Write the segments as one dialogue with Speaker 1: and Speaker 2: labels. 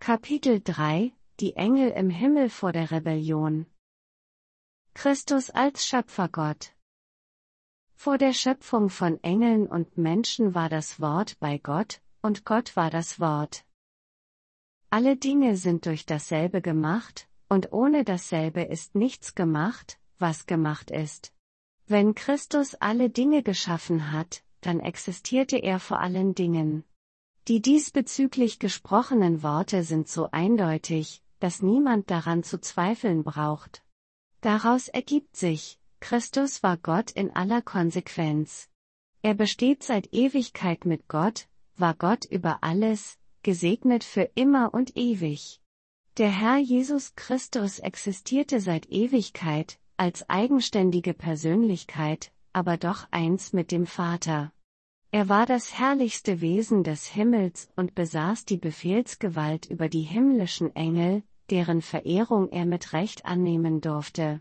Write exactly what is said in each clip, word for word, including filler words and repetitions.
Speaker 1: Kapitel drei: Die Engel im Himmel vor der Rebellion. Christus als Schöpfergott. Vor der Schöpfung von Engeln und Menschen war das Wort bei Gott, und Gott war das Wort. Alle Dinge sind durch dasselbe gemacht, und ohne dasselbe ist nichts gemacht, was gemacht ist. Wenn Christus alle Dinge geschaffen hat, dann existierte er vor allen Dingen. Die diesbezüglich gesprochenen Worte sind so eindeutig, dass niemand daran zu zweifeln braucht. Daraus ergibt sich, Christus war Gott in aller Konsequenz. Er besteht seit Ewigkeit mit Gott, war Gott über alles, gesegnet für immer und ewig. Der Herr Jesus Christus existierte seit Ewigkeit, als eigenständige Persönlichkeit, aber doch eins mit dem Vater. Er war das herrlichste Wesen des Himmels und besaß die Befehlsgewalt über die himmlischen Engel, deren Verehrung er mit Recht annehmen durfte.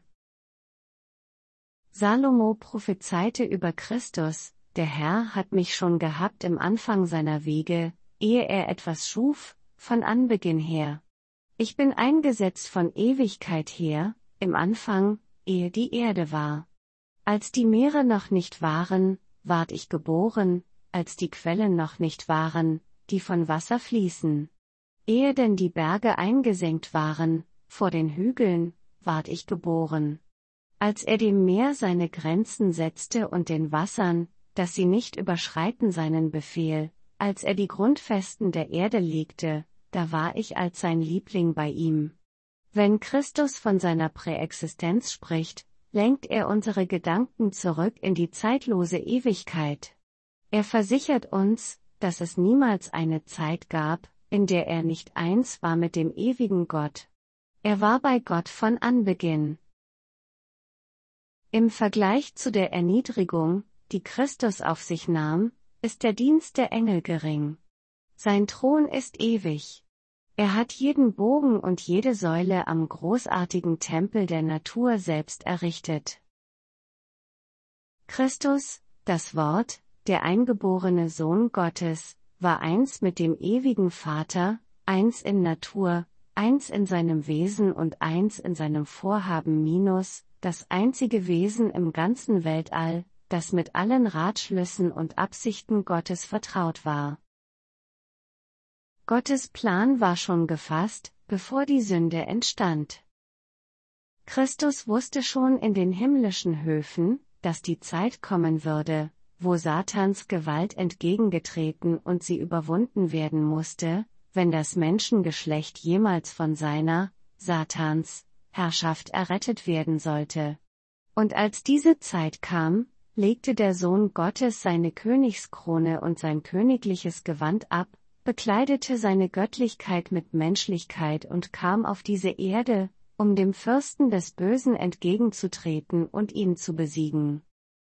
Speaker 1: Salomo prophezeite über Christus: Der Herr hat mich schon gehabt im Anfang seiner Wege, ehe er etwas schuf, von Anbeginn her. Ich bin eingesetzt von Ewigkeit her, im Anfang, ehe die Erde war. Als die Meere noch nicht waren, ward ich geboren, als die Quellen noch nicht waren, die von Wasser fließen. Ehe denn die Berge eingesenkt waren, vor den Hügeln, ward ich geboren. Als er dem Meer seine Grenzen setzte und den Wassern, dass sie nicht überschreiten seinen Befehl, als er die Grundfesten der Erde legte, da war ich als sein Liebling bei ihm. Wenn Christus von seiner Präexistenz spricht, lenkt er unsere Gedanken zurück in die zeitlose Ewigkeit. Er versichert uns, dass es niemals eine Zeit gab, in der er nicht eins war mit dem ewigen Gott. Er war bei Gott von Anbeginn. Im Vergleich zu der Erniedrigung, die Christus auf sich nahm, ist der Dienst der Engel gering. Sein Thron ist ewig. Er hat jeden Bogen und jede Säule am großartigen Tempel der Natur selbst errichtet. Christus, das Wort, der eingeborene Sohn Gottes, war eins mit dem ewigen Vater, eins in Natur, eins in seinem Wesen und eins in seinem Vorhaben minus, das einzige Wesen im ganzen Weltall, das mit allen Ratschlüssen und Absichten Gottes vertraut war. Gottes Plan war schon gefasst, bevor die Sünde entstand. Christus wusste schon in den himmlischen Höfen, dass die Zeit kommen würde, wo Satans Gewalt entgegengetreten und sie überwunden werden musste, wenn das Menschengeschlecht jemals von seiner, Satans, Herrschaft errettet werden sollte. Und als diese Zeit kam, legte der Sohn Gottes seine Königskrone und sein königliches Gewand ab, bekleidete seine Göttlichkeit mit Menschlichkeit und kam auf diese Erde, um dem Fürsten des Bösen entgegenzutreten und ihn zu besiegen.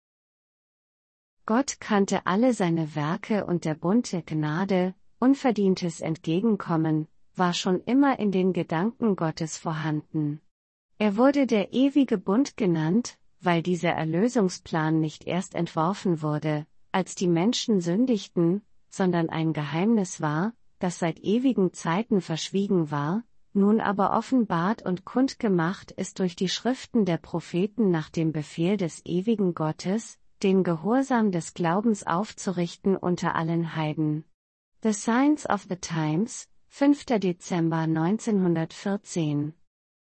Speaker 1: Gott kannte alle seine Werke und der bunte Gnade, unverdientes Entgegenkommen, war schon immer in den Gedanken Gottes vorhanden. Er wurde der ewige Bund genannt, weil dieser Erlösungsplan nicht erst entworfen wurde, als die Menschen sündigten, sondern ein Geheimnis war, das seit ewigen Zeiten verschwiegen war, nun aber offenbart und kundgemacht ist durch die Schriften der Propheten nach dem Befehl des ewigen Gottes, den Gehorsam des Glaubens aufzurichten unter allen Heiden. The Signs of the Times, fünfter Dezember neunzehnhundertvierzehn.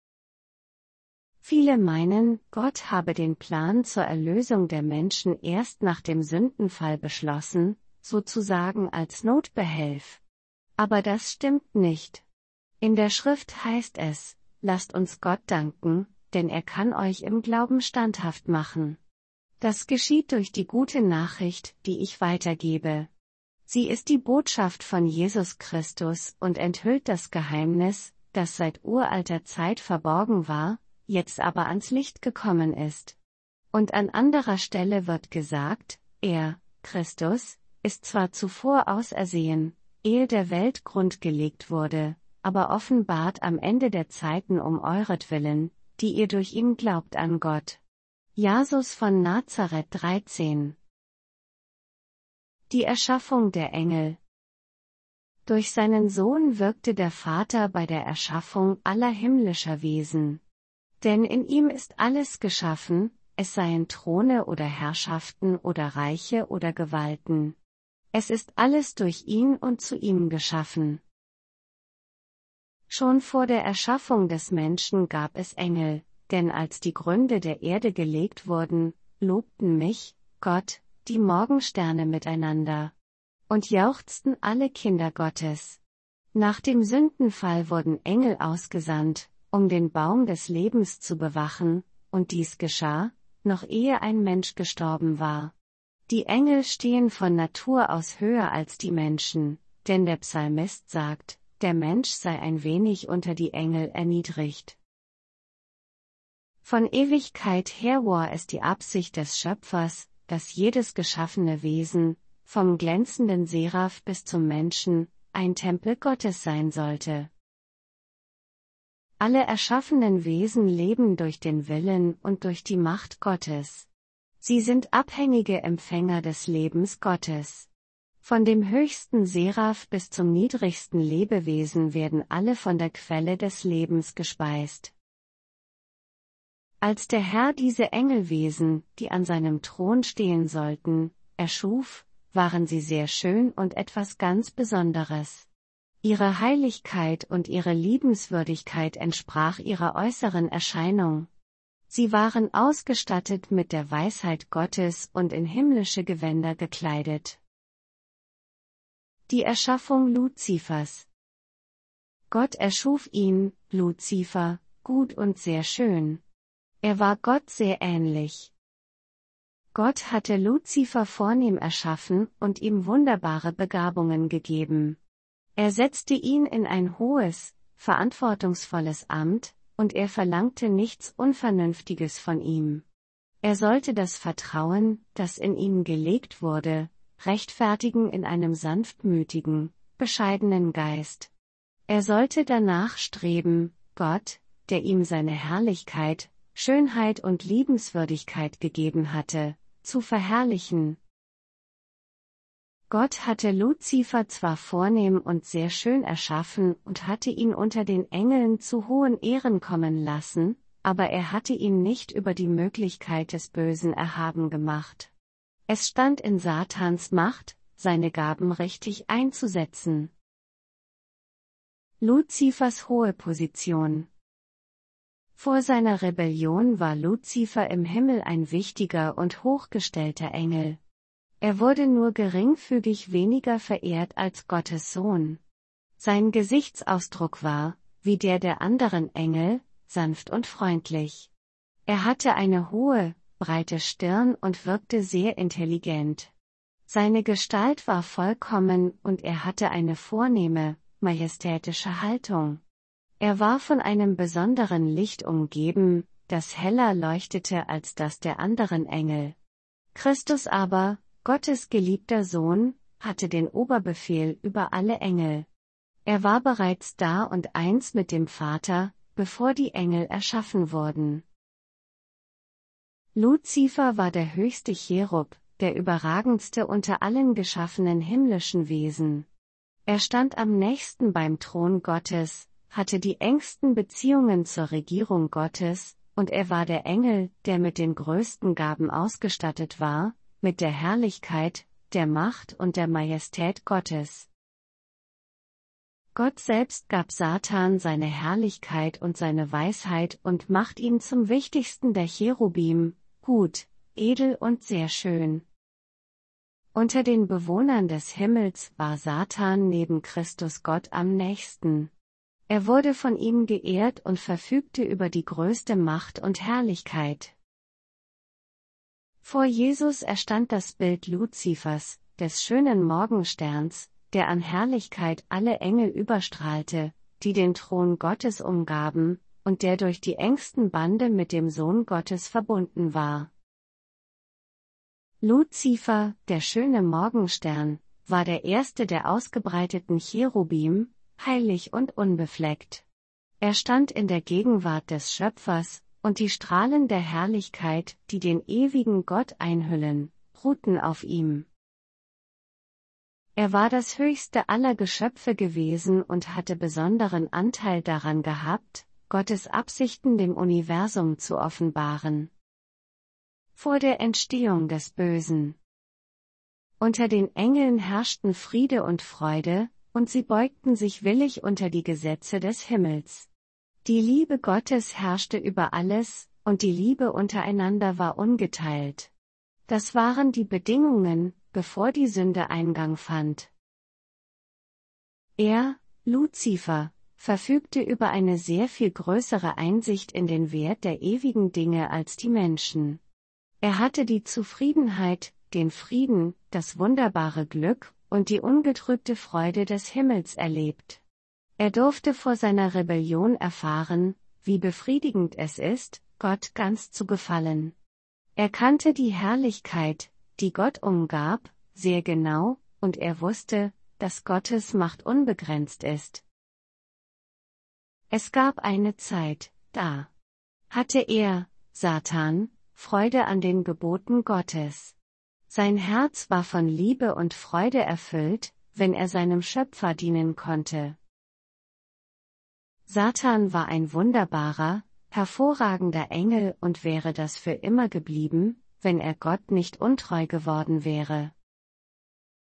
Speaker 1: Viele meinen, Gott habe den Plan zur Erlösung der Menschen erst nach dem Sündenfall beschlossen, sozusagen als Notbehelf. Aber das stimmt nicht. In der Schrift heißt es: Lasst uns Gott danken, denn er kann euch im Glauben standhaft machen. Das geschieht durch die gute Nachricht, die ich weitergebe. Sie ist die Botschaft von Jesus Christus und enthüllt das Geheimnis, das seit uralter Zeit verborgen war, jetzt aber ans Licht gekommen ist. Und an anderer Stelle wird gesagt, er, Christus, ist zwar zuvor ausersehen, ehe der Welt Grund gelegt wurde, aber offenbart am Ende der Zeiten um euretwillen, die ihr durch ihn glaubt an Gott. Jesus von Nazareth dreizehn. Die Erschaffung der Engel. Durch seinen Sohn wirkte der Vater bei der Erschaffung aller himmlischer Wesen. Denn in ihm ist alles geschaffen, es seien Throne oder Herrschaften oder Reiche oder Gewalten. Es ist alles durch ihn und zu ihm geschaffen. Schon vor der Erschaffung des Menschen gab es Engel, denn als die Gründe der Erde gelegt wurden, lobten mich, Gott, die Morgensterne miteinander. Und jauchzten alle Kinder Gottes. Nach dem Sündenfall wurden Engel ausgesandt, um den Baum des Lebens zu bewachen, und dies geschah, noch ehe ein Mensch gestorben war. Die Engel stehen von Natur aus höher als die Menschen, denn der Psalmist sagt, der Mensch sei ein wenig unter die Engel erniedrigt. Von Ewigkeit her war es die Absicht des Schöpfers, dass jedes geschaffene Wesen, vom glänzenden Seraph bis zum Menschen, ein Tempel Gottes sein sollte. Alle erschaffenen Wesen leben durch den Willen und durch die Macht Gottes. Sie sind abhängige Empfänger des Lebens Gottes. Von dem höchsten Seraph bis zum niedrigsten Lebewesen werden alle von der Quelle des Lebens gespeist. Als der Herr diese Engelwesen, die an seinem Thron stehen sollten, erschuf, waren sie sehr schön und etwas ganz Besonderes. Ihre Heiligkeit und ihre Liebenswürdigkeit entsprach ihrer äußeren Erscheinung. Sie waren ausgestattet mit der Weisheit Gottes und in himmlische Gewänder gekleidet. Die Erschaffung Luzifers. Gott erschuf ihn, Luzifer, gut und sehr schön. Er war Gott sehr ähnlich. Gott hatte Luzifer vornehm erschaffen und ihm wunderbare Begabungen gegeben. Er setzte ihn in ein hohes, verantwortungsvolles Amt, und er verlangte nichts Unvernünftiges von ihm. Er sollte das Vertrauen, das in ihn gelegt wurde, rechtfertigen in einem sanftmütigen, bescheidenen Geist. Er sollte danach streben, Gott, der ihm seine Herrlichkeit, Schönheit und Liebenswürdigkeit gegeben hatte, zu verherrlichen. Gott hatte Luzifer zwar vornehm und sehr schön erschaffen und hatte ihn unter den Engeln zu hohen Ehren kommen lassen, aber er hatte ihn nicht über die Möglichkeit des Bösen erhaben gemacht. Es stand in Satans Macht, seine Gaben richtig einzusetzen. Luzifers hohe Position. Vor seiner Rebellion war Luzifer im Himmel ein wichtiger und hochgestellter Engel. Er wurde nur geringfügig weniger verehrt als Gottes Sohn. Sein Gesichtsausdruck war, wie der der anderen Engel, sanft und freundlich. Er hatte eine hohe, breite Stirn und wirkte sehr intelligent. Seine Gestalt war vollkommen und er hatte eine vornehme, majestätische Haltung. Er war von einem besonderen Licht umgeben, das heller leuchtete als das der anderen Engel. Christus aber, Gottes geliebter Sohn, hatte den Oberbefehl über alle Engel. Er war bereits da und eins mit dem Vater, bevor die Engel erschaffen wurden. Luzifer war der höchste Cherub, der überragendste unter allen geschaffenen himmlischen Wesen. Er stand am nächsten beim Thron Gottes, hatte die engsten Beziehungen zur Regierung Gottes, und er war der Engel, der mit den größten Gaben ausgestattet war, mit der Herrlichkeit, der Macht und der Majestät Gottes. Gott selbst gab Satan seine Herrlichkeit und seine Weisheit und macht ihn zum wichtigsten der Cherubim, gut, edel und sehr schön. Unter den Bewohnern des Himmels war Satan neben Christus Gott am nächsten. Er wurde von ihm geehrt und verfügte über die größte Macht und Herrlichkeit. Vor Jesus erstand das Bild Luzifers, des schönen Morgensterns, der an Herrlichkeit alle Engel überstrahlte, die den Thron Gottes umgaben, und der durch die engsten Bande mit dem Sohn Gottes verbunden war. Luzifer, der schöne Morgenstern, war der erste der ausgebreiteten Cherubim, heilig und unbefleckt. Er stand in der Gegenwart des Schöpfers, und die Strahlen der Herrlichkeit, die den ewigen Gott einhüllen, ruhten auf ihm. Er war das höchste aller Geschöpfe gewesen und hatte besonderen Anteil daran gehabt, Gottes Absichten dem Universum zu offenbaren. Vor der Entstehung des Bösen. Unter den Engeln herrschten Friede und Freude, und sie beugten sich willig unter die Gesetze des Himmels. Die Liebe Gottes herrschte über alles, und die Liebe untereinander war ungeteilt. Das waren die Bedingungen, bevor die Sünde Eingang fand. Er, Luzifer, verfügte über eine sehr viel größere Einsicht in den Wert der ewigen Dinge als die Menschen. Er hatte die Zufriedenheit, den Frieden, das wunderbare Glück und die ungetrübte Freude des Himmels erlebt. Er durfte vor seiner Rebellion erfahren, wie befriedigend es ist, Gott ganz zu gefallen. Er kannte die Herrlichkeit, die Gott umgab, sehr genau, und er wusste, dass Gottes Macht unbegrenzt ist. Es gab eine Zeit, da hatte er, Satan, Freude an den Geboten Gottes. Sein Herz war von Liebe und Freude erfüllt, wenn er seinem Schöpfer dienen konnte. Satan war ein wunderbarer, hervorragender Engel und wäre das für immer geblieben, wenn er Gott nicht untreu geworden wäre.